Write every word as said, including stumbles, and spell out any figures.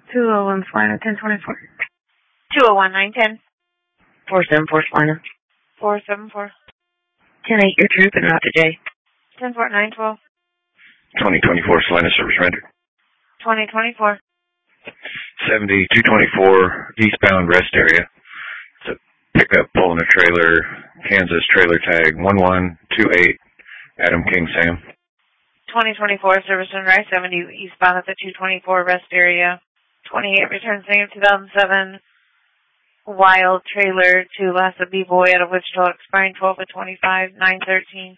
two oh one Salina, ten twenty-four. two oh one, nine ten. four seven four Salina. four seven four. ten eight, your troop and route to J. ten four, nine twelve. twenty twenty-four Salina, service rendered. twenty twenty-four. seventy, two twenty-four, eastbound rest area. It's a pickup pulling a trailer, Kansas trailer tag one one two eight, Adam King Sam. twenty twenty-four, service and Rice seventy, eastbound at the two twenty-four rest area. twenty-eight, return singer two thousand seven, wild trailer to Lassa B-Boy out of Wichita, expiring twelve of twenty-five, nine thirteen.